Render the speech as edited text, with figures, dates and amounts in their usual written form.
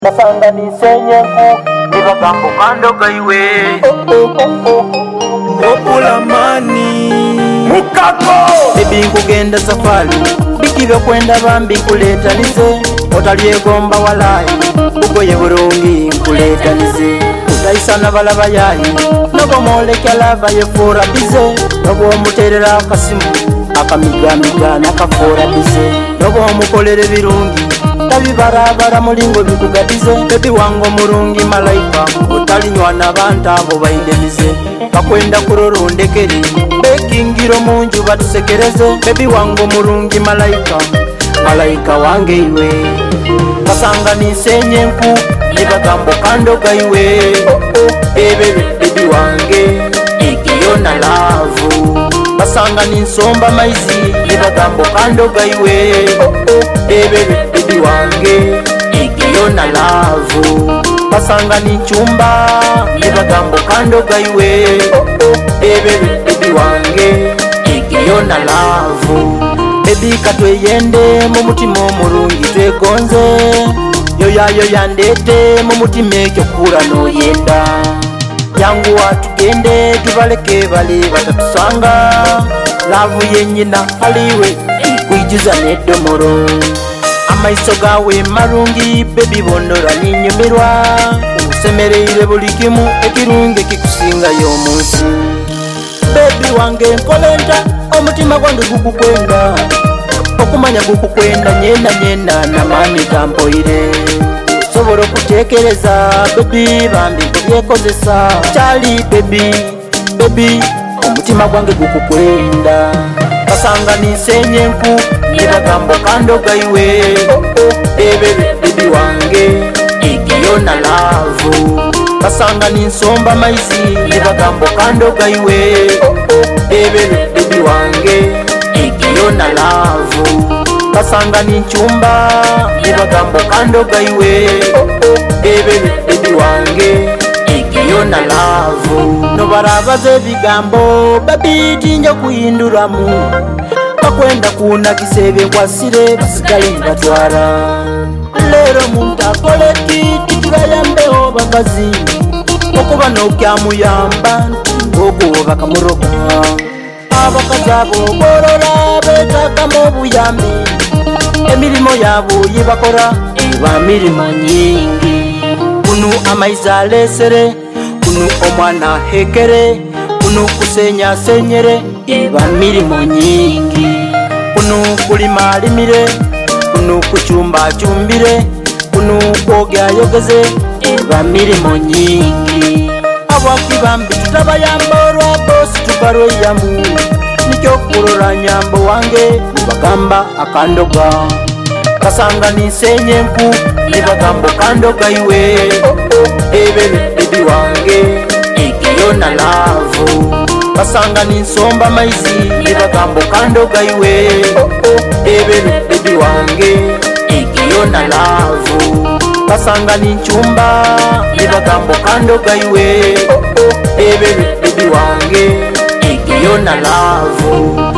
Nasanga nisenyenku nibagambo kando kaiwe Opulamani Mukako Bibi nkugenda safari Bikibyo kwenda bambi nkuletanize Otalyegomba walai Ugoye burungi nkuletanize Utaisana balaba yayi Nobo molekya lava yefura bize Nobo muterera akasimu Akamiga nakafura bize Nobo mukolere birungi Tabibarabara mulingo bikugadize Baby wango murungi malaika Otalinywa n'abantu abo bayindemize Bakwenda kurorondekeri Bekingiro munju batusekereze Baby wango murungi malaika Malaika wange iwe Basanga nisenyenku Nibagambo kando gaiwe Baby wange Ikiyo na lavu Basanga ninsomba maizi Nibagambo kando gaiwe Baby wange Ikiyo na lavu Basanga ni chumba Nibagambo kando gaiwe Baby wange Ikiyo na lavu Baby katweyende mu mutima omurungi twegonze Yoyayo yandete mu mutima ekyo kura noyenda Yangu watugende tubaleke bali batatusanga Lavu yenyina haliwe ikwijiza nedomoro Amaiso gawe marungi baby bonora ninyumirwa Umusemereire buli kimu ekirungi kikusinga y'omunsi Baby wange nkolenta omutima gwange gukukwenda Okumanya gukukwenda nyena na mami gampoire Sobora okutekereza baby bambi kubyekozesa Chali baby omutima gwange gukukwenda Basanga nisenyenku Nibagambo kando gaiwe Baby wange Ikiyo na lavu Basanga ninsomba maizi Nibagambo kando gaiwe Baby wange Ikiyo na lavu Basanga ninchumba Nibagambo kando gaiwe Baby wange Ikiyo na lavu Nobarabaze bigambo Baby tinja kuhinduramu Bakwenda kuna kisebe kwasire basigale batwara Lero muntu akoleki tibayambeho bakazi Okuba nokyamuyamba Okuba bakamuroga Abakazi abo borora betakamu buyambi Emirimo yabo yibakora Iba mirimo nyingi Kunu amaiza alesere Kunu omwana hekere Kunu kusenya senyere Iba mirimo nyingi Kunu kulima limire Kunu kuchumba chumbire Kunu kwogya yogeze Iba mirimo nyingi Abwakibambi tutabayamborwa bosi tubaroyamu Nikyo kurora nyambo wange Nibagamba akandoga Basanga nisenyenku Nibagambo kandoga iwe Baby wange Ikiyo na lavu Basanga ninsomba maizi Nibagambo kandoga iwe Baby wange Ikiyo na lavu Basanga ninchumba Nibagambo kandoga iwe Baby wange Ikiyo na lavu